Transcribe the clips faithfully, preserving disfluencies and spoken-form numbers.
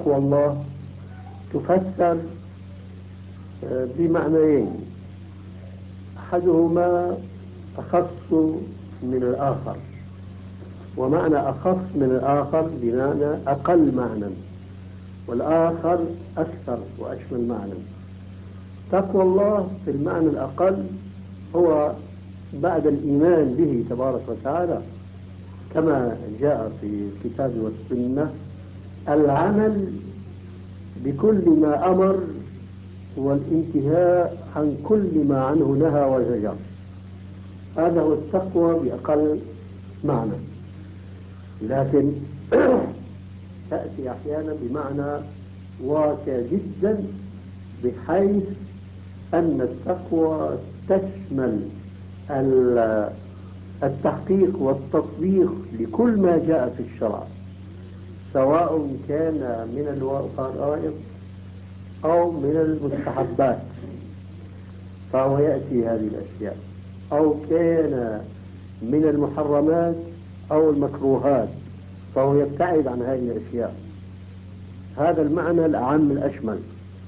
تقوى الله تفسر بمعنيين، أحدهما أخص من الآخر، ومعنى أخص من الآخر بمعنى أقل معنى، والآخر أكثر وأشمل معنى. تقوى الله في المعنى الأقل هو بعد الإيمان به تبارك وتعالى كما جاء في الكتاب والسنة العمل بكل ما أمر والانتهاء عن كل ما عنه نهى وزجر. هذا هو التقوى بأقل معنى، لكن تأتي أحيانا بمعنى واسع جدا، بحيث أن التقوى تشمل التحقيق والتطبيق لكل ما جاء في الشرع، سواء كان من الفرائض أو من المستحبات فهو يأتي هذه الأشياء، أو كان من المحرمات أو المكروهات فهو يبتعد عن هذه الأشياء. هذا المعنى الأعم الأشمل.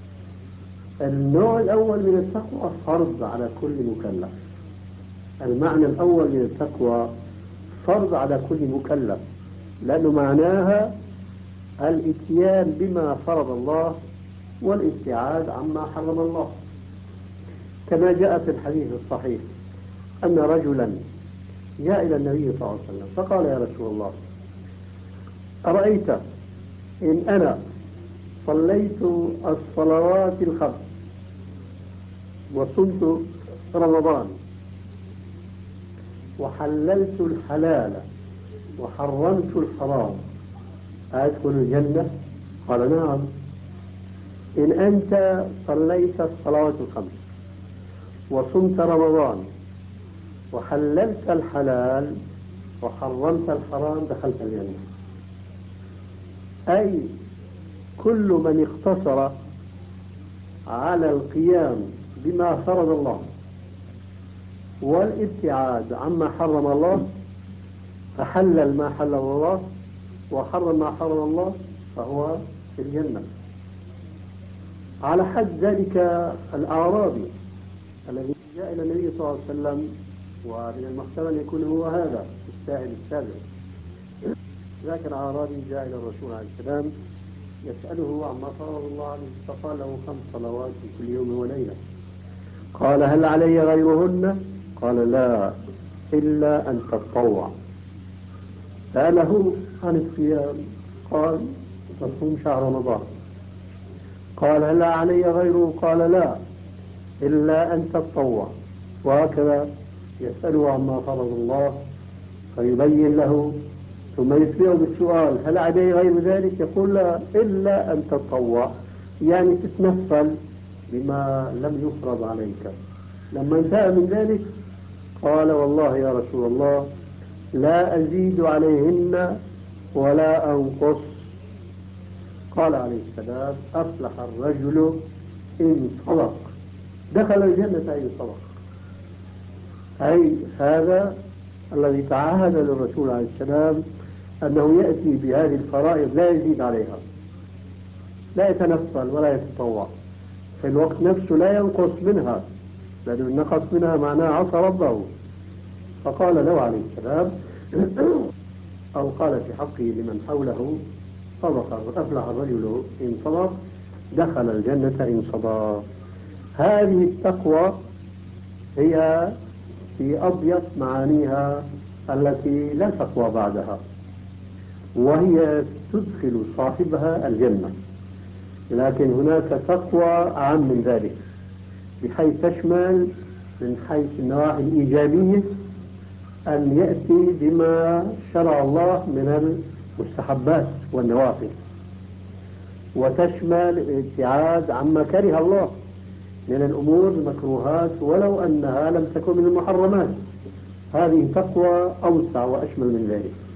النوع الأول من التقوى فرض على كل مكلف. المعنى الأول من التقوى فرض على كل مكلف، لأنه معناها الاتيان بما فرض الله والابتعاد عما حرم الله، كما جاء في الحديث الصحيح أن رجلا جاء إلى النبي صلى الله عليه وسلم فقال: يا رسول الله، أرأيت إن أنا صليت الصلوات الخمس وصمت رمضان وحللت الحلال وحرمت الحرام أدخل الجنة؟ قال: نعم. إن أنت صليت الصلوات الخمس وصمت رمضان وحللت الحلال وحرمت الحرام دخلت الجنة. أي كل من اقتصر على القيام بما فرض الله والابتعاد عما حرم الله، فحلل ما حلل الله وحرم ما حرم الله، فهو في الجنة. على حد ذلك الأعرابي الذي جاء إلى النبي صلى الله عليه وسلم، ومن المحتمل يكون هو هذا السائل السابق. ذاك الأعرابي جاء إلى الرسول عليه السلام يسأله عما فرض الله عليه، فقال له: خمس صلوات في كل يوم وليلة. قال: هل علي غيرهن؟ قال: لا، إلا أن تتطوع. سأله عن الصيام، قال: تصوم شهر رمضان. قال: هل علي غيره؟ قال: لا، إلا أن تتطوع. وهكذا يسأله عما فرض الله فيبين له، ثم يتبعه بالسؤال: هل علي غير ذلك؟ يقول: لا، إلا أن تتطوع، يعني تتنفل بما لم يفرض عليك. لما انتهى من ذلك قال: والله يا رسول الله لا أزيد عليهن ولا أنقص. قال عليه السلام: أفلح الرجل إن صدق، دخل الجنة إن صدق. أي هذا الذي تعهد للرسول عليه السلام أنه يأتي بهذه الفرائض لا يزيد عليها، لا يتنفل ولا يتطوع، في الوقت نفسه لا ينقص منها، لأنه النقص منها معناه عصى ربه. فقال له عليه السلام أو قال في حقه لمن حوله: صدق، أفلح الرجل إن صدق، دخل الجنة إن صدق. هذه التقوى هي في أضيق معانيها التي لا تقوى بعدها، وهي تدخل صاحبها الجنة. لكن هناك تقوى أعم من ذلك، بحيث تشمل من حيث النواحي الإيجابية أن يأتي بما شرع الله من المستحبات والنوافل، وتشمل الابتعاد عما كره الله من الأمور المكروهات ولو أنها لم تكن من المحرمات. هذه تقوى أوسع وأشمل من ذلك.